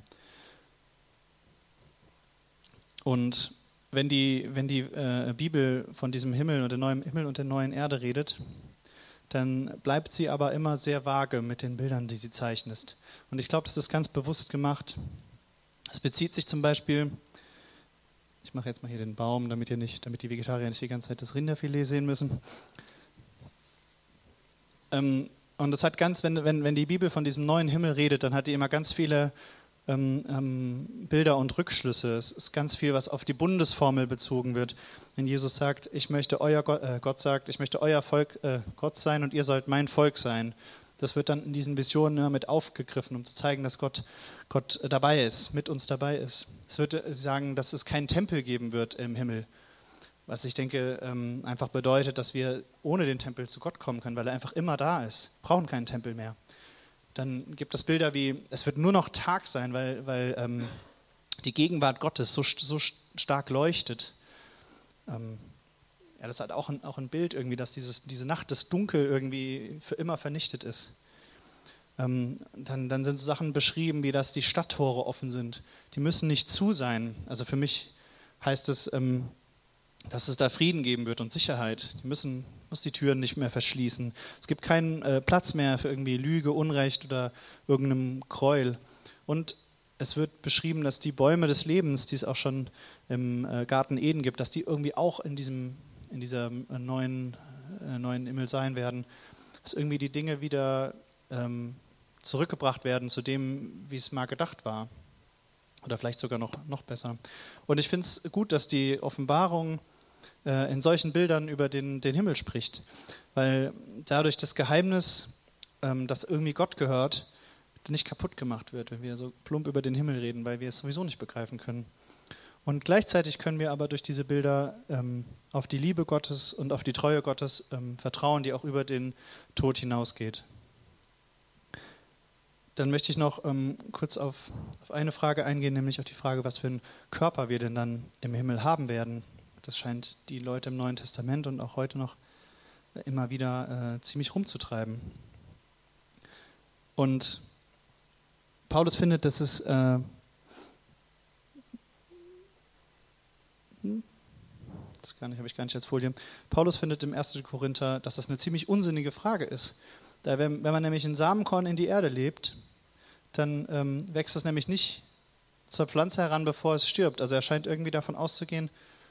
Speaker 1: Und wenn die, wenn die äh, Bibel von diesem Himmel und der neuen Himmel und der neuen Erde redet, dann bleibt sie aber immer sehr vage mit den Bildern, die sie zeichnet. Und ich glaube, das ist ganz bewusst gemacht. Es bezieht sich zum Beispiel, ich mache jetzt mal hier den Baum, damit, ihr nicht, damit die Vegetarier nicht die ganze Zeit das Rinderfilet sehen müssen. Ähm, und das hat ganz, wenn, wenn, wenn die Bibel von diesem neuen Himmel redet, dann hat die immer ganz viele ähm, ähm, Bilder und Rückschlüsse. Es ist ganz viel, was auf die Bundesformel bezogen wird. Wenn Jesus sagt, ich möchte euer Gott, äh, Gott sagt, ich möchte euer Volk äh, Gott sein und ihr sollt mein Volk sein. Das wird dann in diesen Visionen immer mit aufgegriffen, um zu zeigen, dass Gott, Gott dabei ist, mit uns dabei ist. Es wird sagen, dass es keinen Tempel geben wird im Himmel. was ich denke ähm, einfach bedeutet, dass wir ohne den Tempel zu Gott kommen können, weil er einfach immer da ist, brauchen keinen Tempel mehr. Dann gibt es Bilder wie, es wird nur noch Tag sein, weil, weil ähm, die Gegenwart Gottes so, so stark leuchtet. Ähm, ja, das ist halt auch ein, auch ein Bild irgendwie, dass dieses, diese Nacht, das Dunkel irgendwie für immer vernichtet ist. Ähm, dann, dann sind so Sachen beschrieben, wie dass die Stadttore offen sind. Die müssen nicht zu sein. Also für mich heißt es, ähm, dass es da Frieden geben wird und Sicherheit. Die müssen muss die Türen nicht mehr verschließen. Es gibt keinen äh, Platz mehr für irgendwie Lüge, Unrecht oder irgendeinem Gräuel. Und es wird beschrieben, dass die Bäume des Lebens, die es auch schon im äh, Garten Eden gibt, dass die irgendwie auch in diesem in dieser äh, neuen, äh, neuen Himmel sein werden. Dass irgendwie die Dinge wieder ähm, zurückgebracht werden zu dem, wie es mal gedacht war. Oder vielleicht sogar noch, noch besser. Und ich finde es gut, dass die Offenbarung äh, in solchen Bildern über den, den Himmel spricht. Weil dadurch das Geheimnis, ähm, das irgendwie Gott gehört, nicht kaputt gemacht wird, wenn wir so plump über den Himmel reden, weil wir es sowieso nicht begreifen können. Und gleichzeitig können wir aber durch diese Bilder ähm, auf die Liebe Gottes und auf die Treue Gottes ähm, vertrauen, die auch über den Tod hinausgeht. Dann möchte ich noch ähm, kurz auf, auf eine Frage eingehen, nämlich auf die Frage, was für einen Körper wir denn dann im Himmel haben werden. Das scheint die Leute im Neuen Testament und auch heute noch immer wieder äh, ziemlich rumzutreiben. Und Paulus findet, dass es äh, hm, das gar nicht, habe ich gar nicht als Folie. Paulus findet im ersten Korinther, dass das eine ziemlich unsinnige Frage ist. Da wenn, wenn man nämlich ein Samenkorn in die Erde lebt, dann ähm, wächst es nämlich nicht zur Pflanze heran, bevor es stirbt. Also er scheint irgendwie davon auszugehen,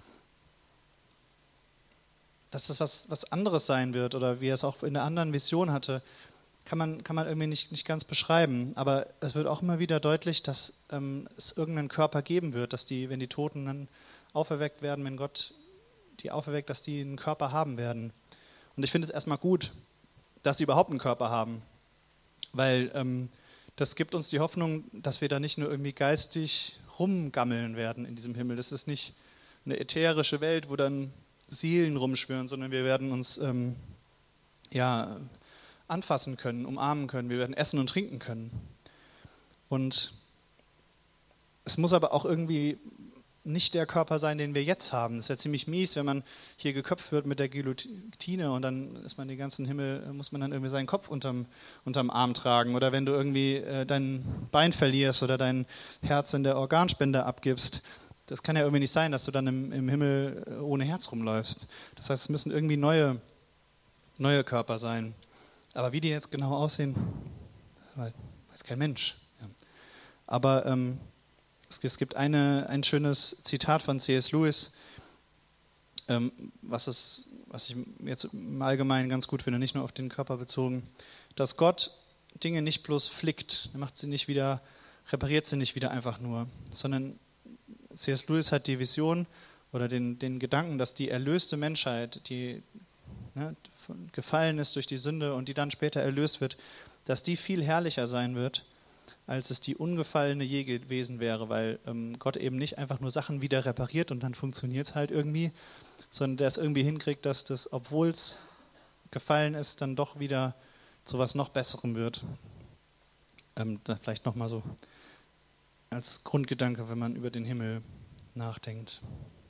Speaker 1: dass das was, was anderes sein wird oder wie er es auch in der anderen Vision hatte. Kann man, kann man irgendwie nicht, nicht ganz beschreiben, aber es wird auch immer wieder deutlich, dass ähm, es irgendeinen Körper geben wird, dass die, wenn die Toten dann auferweckt werden, wenn Gott die auferweckt, dass die einen Körper haben werden. Und ich finde es erstmal gut, dass sie überhaupt einen Körper haben, weil ähm, das gibt uns die Hoffnung, dass wir da nicht nur irgendwie geistig rumgammeln werden in diesem Himmel. Das ist nicht eine ätherische Welt, wo dann Seelen rumschwirren, sondern wir werden uns ähm, ja anfassen können, umarmen können, wir werden essen und trinken können. Und es muss aber auch irgendwie nicht der Körper sein, den wir jetzt haben. Es wäre ziemlich mies, wenn man hier geköpft wird mit der Guillotine und dann ist man den ganzen Himmel, muss man dann irgendwie seinen Kopf unterm, unterm Arm tragen. Oder wenn du irgendwie äh, dein Bein verlierst oder dein Herz in der Organspende abgibst. Das kann ja irgendwie nicht sein, dass du dann im, im Himmel ohne Herz rumläufst. Das heißt, es müssen irgendwie neue, neue Körper sein. Aber wie die jetzt genau aussehen, weiß kein Mensch. Ja. Aber ähm, es, es gibt eine, ein schönes Zitat von C S Lewis, ähm, was, es, was ich jetzt im Allgemeinen ganz gut finde, nicht nur auf den Körper bezogen, dass Gott Dinge nicht bloß flickt, er macht sie nicht wieder, repariert sie nicht wieder einfach nur, sondern C S Lewis hat die Vision oder den, den Gedanken, dass die erlöste Menschheit, die ne, gefallen ist durch die Sünde und die dann später erlöst wird, dass die viel herrlicher sein wird, als es die ungefallene je gewesen wäre, weil ähm, Gott eben nicht einfach nur Sachen wieder repariert und dann funktioniert es halt irgendwie, sondern der es irgendwie hinkriegt, dass das, obwohl es gefallen ist, dann doch wieder zu was noch Besserem wird. Ähm, da vielleicht nochmal so als Grundgedanke, wenn man über den Himmel nachdenkt.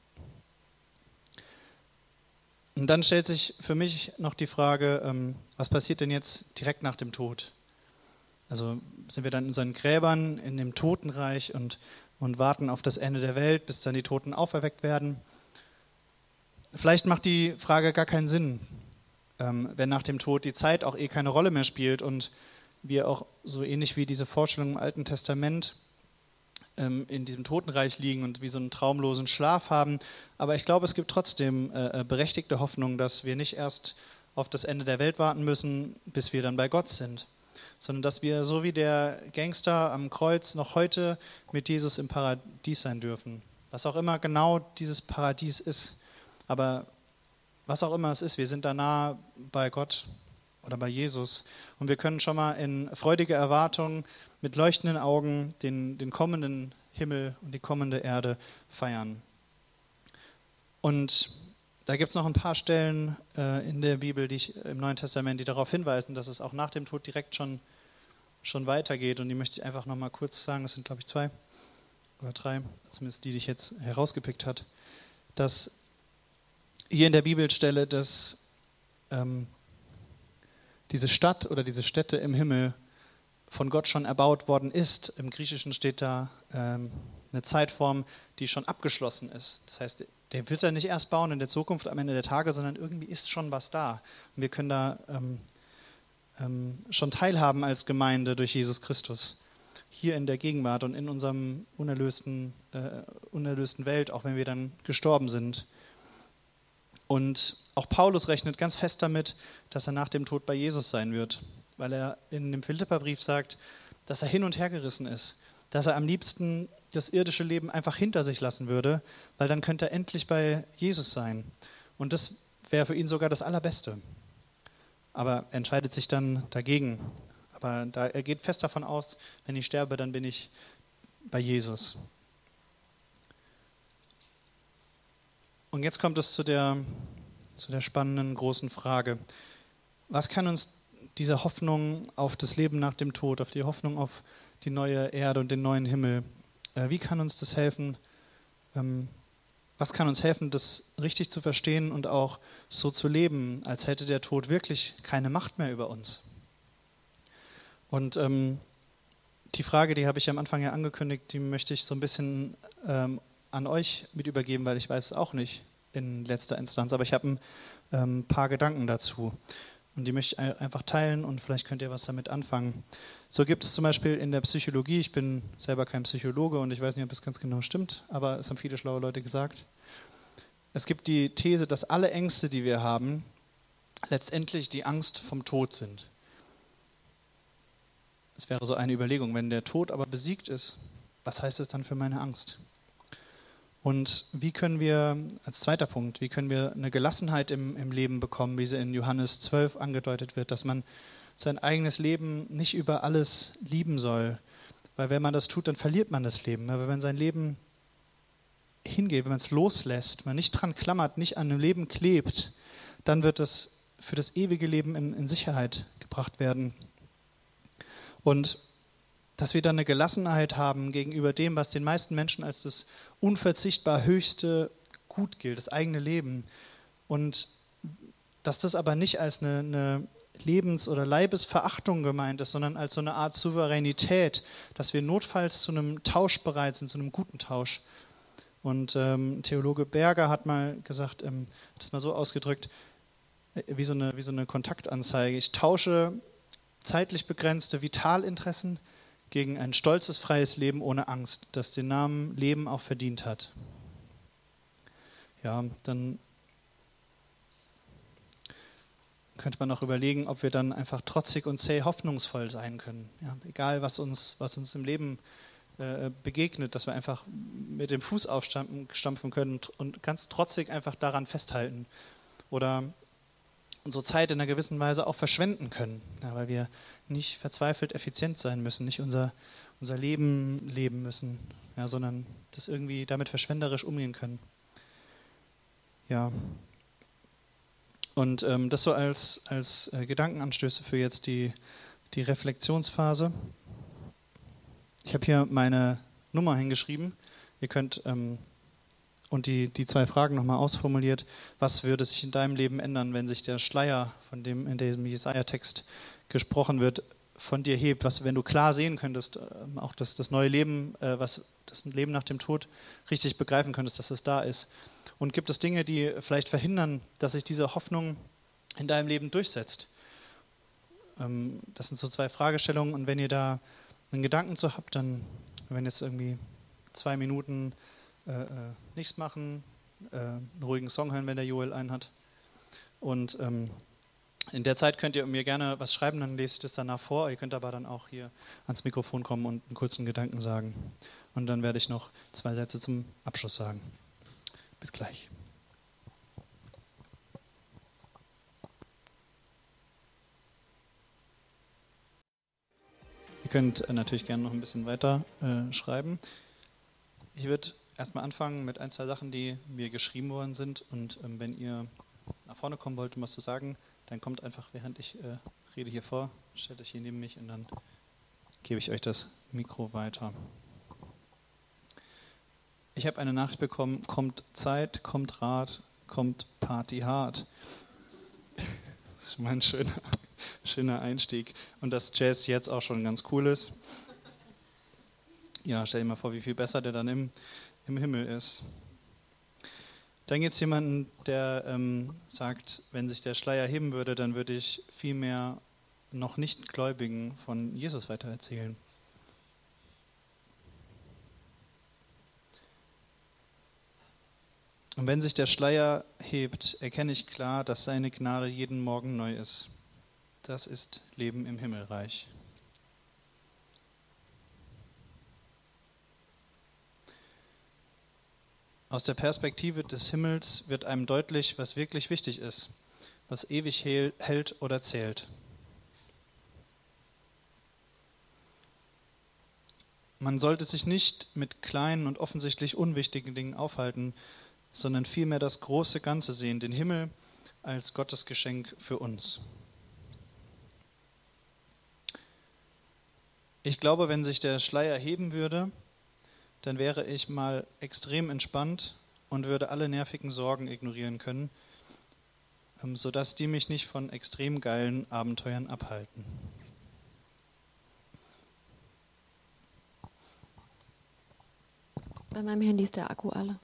Speaker 1: Und dann stellt sich für mich noch die Frage, ähm, was passiert denn jetzt direkt nach dem Tod? Also sind wir dann in unseren Gräbern, in dem Totenreich und, und warten auf das Ende der Welt, bis dann die Toten auferweckt werden? Vielleicht macht die Frage gar keinen Sinn, ähm, wenn nach dem Tod die Zeit auch eh keine Rolle mehr spielt und wir auch so ähnlich wie diese Vorstellung im Alten Testament ähm, in diesem Totenreich liegen und wie so einen traumlosen Schlaf haben. Aber ich glaube, es gibt trotzdem äh, berechtigte Hoffnung, dass wir nicht erst auf das Ende der Welt warten müssen, bis wir dann bei Gott sind, sondern dass wir so wie der Gangster am Kreuz noch heute mit Jesus im Paradies sein dürfen. Was auch immer genau dieses Paradies ist, aber was auch immer es ist, wir sind da nah bei Gott oder bei Jesus und wir können schon mal in freudiger Erwartung mit leuchtenden Augen den, den kommenden Himmel und die kommende Erde feiern. Und da gibt es noch ein paar Stellen äh, in der Bibel, die ich, im Neuen Testament, die darauf hinweisen, dass es auch nach dem Tod direkt schon, schon weitergeht. Und die möchte ich einfach noch mal kurz sagen. Das sind, glaube ich, zwei oder drei, zumindest die, die ich jetzt herausgepickt habe. Dass hier in der Bibelstelle, dass ähm, diese Stadt oder diese Stätte im Himmel von Gott schon erbaut worden ist. Im Griechischen steht da ähm, eine Zeitform, die schon abgeschlossen ist. Das heißt, der wird er nicht erst bauen in der Zukunft am Ende der Tage, sondern irgendwie ist schon was da. Und wir können da ähm, ähm, schon teilhaben als Gemeinde durch Jesus Christus. Hier in der Gegenwart und in unserem unerlösten, äh, unerlösten Welt, auch wenn wir dann gestorben sind. Und auch Paulus rechnet ganz fest damit, dass er nach dem Tod bei Jesus sein wird, weil er in dem Philipperbrief sagt, dass er hin und her gerissen ist, dass er am liebsten das irdische Leben einfach hinter sich lassen würde, weil dann könnte er endlich bei Jesus sein. Und das wäre für ihn sogar das Allerbeste. Aber er entscheidet sich dann dagegen. Aber da, er geht fest davon aus, wenn ich sterbe, dann bin ich bei Jesus. Und jetzt kommt es zu der, zu der spannenden großen Frage. Was kann uns diese Hoffnung auf das Leben nach dem Tod, auf die Hoffnung auf die neue Erde und den neuen Himmel, äh, wie kann uns das helfen? Ähm, was kann uns helfen, das richtig zu verstehen und auch so zu leben, als hätte der Tod wirklich keine Macht mehr über uns? Und ähm, die Frage, die habe ich am Anfang ja angekündigt, die möchte ich so ein bisschen ähm, an euch mit übergeben, weil ich weiß es auch nicht in letzter Instanz, aber ich habe ein ähm, paar Gedanken dazu und die möchte ich einfach teilen und vielleicht könnt ihr was damit anfangen. So gibt es zum Beispiel in der Psychologie, ich bin selber kein Psychologe und ich weiß nicht, ob es ganz genau stimmt, aber es haben viele schlaue Leute gesagt, es gibt die These, dass alle Ängste, die wir haben, letztendlich die Angst vom Tod sind. Das wäre so eine Überlegung, wenn der Tod aber besiegt ist, was heißt das dann für meine Angst? Und wie können wir, als zweiter Punkt, wie können wir eine Gelassenheit im, im Leben bekommen, wie sie in Johannes zwölf angedeutet wird, dass man sein eigenes Leben nicht über alles lieben soll, weil wenn man das tut, dann verliert man das Leben. Aber wenn sein Leben hingeht, wenn man es loslässt, man nicht dran klammert, nicht an dem Leben klebt, dann wird es für das ewige Leben in, in Sicherheit gebracht werden. Und dass wir dann eine Gelassenheit haben gegenüber dem, was den meisten Menschen als das unverzichtbar höchste Gut gilt, das eigene Leben. Und dass das aber nicht als eine, eine Lebens- oder Leibesverachtung gemeint ist, sondern als so eine Art Souveränität, dass wir notfalls zu einem Tausch bereit sind, zu einem guten Tausch. Und ähm, Theologe Berger hat mal gesagt, ähm, das mal so ausgedrückt, äh, wie, so eine, wie so eine Kontaktanzeige. Ich tausche zeitlich begrenzte Vitalinteressen gegen ein stolzes, freies Leben ohne Angst, das den Namen Leben auch verdient hat. Ja, dann könnte man auch überlegen, ob wir dann einfach trotzig und zäh hoffnungsvoll sein können. Ja, egal, was uns, was uns im Leben äh, begegnet, dass wir einfach mit dem Fuß aufstampfen können und, und ganz trotzig einfach daran festhalten. Oder unsere Zeit in einer gewissen Weise auch verschwenden können, ja, weil wir nicht verzweifelt effizient sein müssen, nicht unser, unser Leben leben müssen, ja, sondern das irgendwie damit verschwenderisch umgehen können. Ja. Und ähm, das so als, als äh, Gedankenanstöße für jetzt die, die Reflexionsphase. Ich habe hier meine Nummer hingeschrieben. Ihr könnt ähm, und die, die zwei Fragen nochmal ausformuliert. Was würde sich in deinem Leben ändern, wenn sich der Schleier, von dem in dem Jesaja-Text gesprochen wird, von dir hebt? Was, wenn du klar sehen könntest, äh, auch das, das neue Leben, äh, was das Leben nach dem Tod richtig begreifen könntest, dass es da ist. Und gibt es Dinge, die vielleicht verhindern, dass sich diese Hoffnung in deinem Leben durchsetzt? Ähm, das sind so zwei Fragestellungen. Und wenn ihr da einen Gedanken zu habt, dann, wenn jetzt irgendwie zwei Minuten äh, äh, nichts machen, äh, einen ruhigen Song hören, wenn der Joel einen hat. Und ähm, in der Zeit könnt ihr mir gerne was schreiben, dann lese ich das danach vor. Ihr könnt aber dann auch hier ans Mikrofon kommen und einen kurzen Gedanken sagen. Und dann werde ich noch zwei Sätze zum Abschluss sagen. Bis gleich. Ihr könnt natürlich gerne noch ein bisschen weiter äh, schreiben. Ich würde erstmal anfangen mit ein, zwei Sachen, die mir geschrieben worden sind. Und ähm, wenn ihr nach vorne kommen wollt, um was zu sagen, dann kommt einfach, während ich äh, rede, hier vor, stellt euch hier neben mich und dann gebe ich euch das Mikro weiter. Ich habe eine Nachricht bekommen, kommt Zeit, kommt Rat, kommt Party hart. Das ist schon mal ein schöner, schöner Einstieg. Und dass Jazz jetzt auch schon ganz cool ist. Ja, stell dir mal vor, wie viel besser der dann im, im Himmel ist. Dann gibt es jemanden, der ähm, sagt, wenn sich der Schleier heben würde, dann würde ich viel mehr noch Nicht-Gläubigen von Jesus weitererzählen. Und wenn sich der Schleier hebt, erkenne ich klar, dass seine Gnade jeden Morgen neu ist. Das ist Leben im Himmelreich. Aus der Perspektive des Himmels wird einem deutlich, was wirklich wichtig ist, was ewig hält oder zählt. Man sollte sich nicht mit kleinen und offensichtlich unwichtigen Dingen aufhalten, sondern vielmehr das große Ganze sehen, den Himmel als Gottes Geschenk für uns. Ich glaube, wenn sich der Schleier heben würde, dann wäre ich mal extrem entspannt und würde alle nervigen Sorgen ignorieren können, sodass die mich nicht von extrem geilen Abenteuern abhalten.
Speaker 2: Bei meinem Handy ist der Akku alle.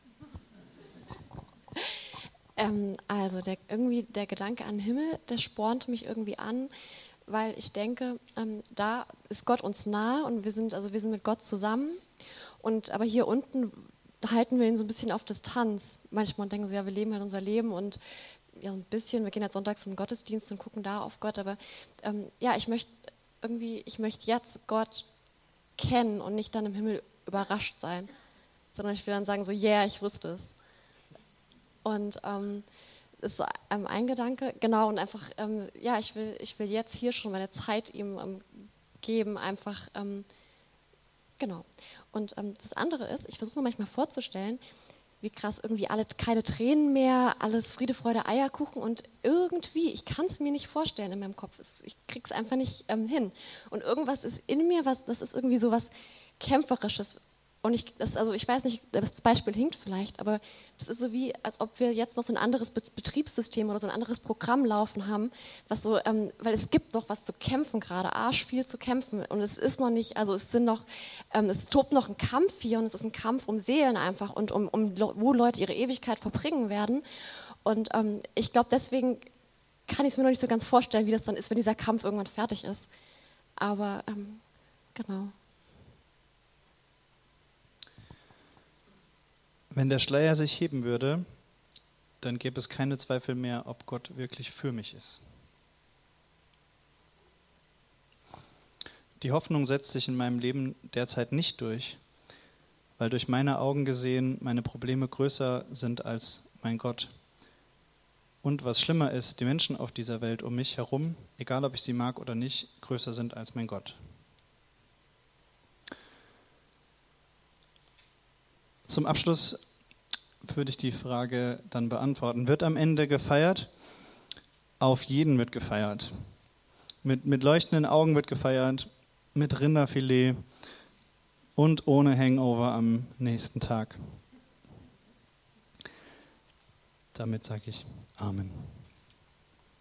Speaker 2: ähm, also der, irgendwie der Gedanke an den Himmel, der spornt mich irgendwie an, weil ich denke, ähm, da ist Gott uns nahe und wir sind, also wir sind mit Gott zusammen. Und aber hier unten halten wir ihn so ein bisschen auf Distanz. Manchmal denken wir so, ja, wir leben halt unser Leben und ja, so ein bisschen, wir gehen halt sonntags in den Gottesdienst und gucken da auf Gott. Aber ähm, ja, ich möchte irgendwie, ich möchte jetzt Gott kennen und nicht dann im Himmel überrascht sein, sondern ich will dann sagen so, yeah, ich wusste es. Und ähm, das ist so ähm, ein Gedanke, genau, und einfach, ähm, ja, ich will, ich will jetzt hier schon meine Zeit ihm ähm, geben, einfach, ähm, genau. Und ähm, das andere ist, ich versuche mir manchmal vorzustellen, wie krass irgendwie alle keine Tränen mehr, alles Friede, Freude, Eierkuchen und irgendwie, ich kann es mir nicht vorstellen in meinem Kopf, ich krieg's einfach nicht ähm, hin. Und irgendwas ist in mir, was, das ist irgendwie so was Kämpferisches. Und ich, das, also ich weiß nicht, das Beispiel hinkt vielleicht, aber das ist so wie, als ob wir jetzt noch so ein anderes Betriebssystem oder so ein anderes Programm laufen haben, was so, ähm, weil es gibt noch was zu kämpfen gerade, arsch viel zu kämpfen und es ist noch nicht, also es sind noch, ähm, es tobt noch ein Kampf hier und es ist ein Kampf um Seelen einfach und um, um wo Leute ihre Ewigkeit verbringen werden und ähm, ich glaube, deswegen kann ich es mir noch nicht so ganz vorstellen, wie das dann ist, wenn dieser Kampf irgendwann fertig ist, aber ähm, genau.
Speaker 1: Wenn der Schleier sich heben würde, dann gäbe es keine Zweifel mehr, ob Gott wirklich für mich ist. Die Hoffnung setzt sich in meinem Leben derzeit nicht durch, weil durch meine Augen gesehen meine Probleme größer sind als mein Gott. Und was schlimmer ist, die Menschen auf dieser Welt um mich herum, egal ob ich sie mag oder nicht, größer sind als mein Gott. Zum Abschluss würde ich die Frage dann beantworten. Wird am Ende gefeiert? Auf jeden wird gefeiert. Mit, mit leuchtenden Augen wird gefeiert, mit Rinderfilet und ohne Hangover am nächsten Tag. Damit sage ich Amen.